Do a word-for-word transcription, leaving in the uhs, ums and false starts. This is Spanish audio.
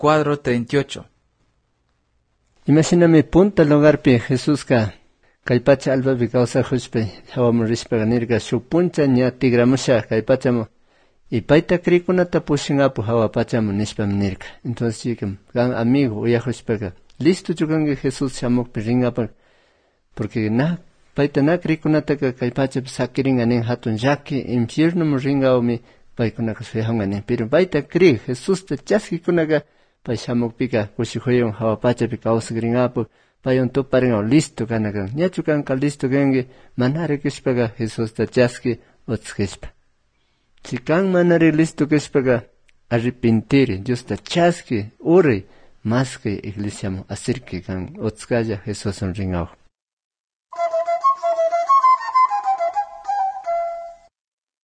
cuadro treinta y ocho. Imagíname punta lugar pi Jesús ka kaypacha alba bi causa huspe hawam rispaganirga su puncha nya tigramusha kaypachamo y paita krikunata pushingapu hawa pachamo nishpam nirka. Entonces chicam gan amigo uya huspega listo chugange Jesús chamok piringapa porque na paita na krikunata ka kaypacha sakiringa nin hatun yaki infierno muringa omi paikunaka suehanga nin pero paita kri Jesús te chaski kunaga pai shamok pika kushihoyon hawa pacha pika ausagringapu payon tuparinga listo kanagan nyachukan ka listo genge manare kishpaga Jesús te chaski otskishpa chikan manare listo kishpaga arrepentire Dios te chaski ore más que iglesia mo acerque kan otskaya Jesús on ringao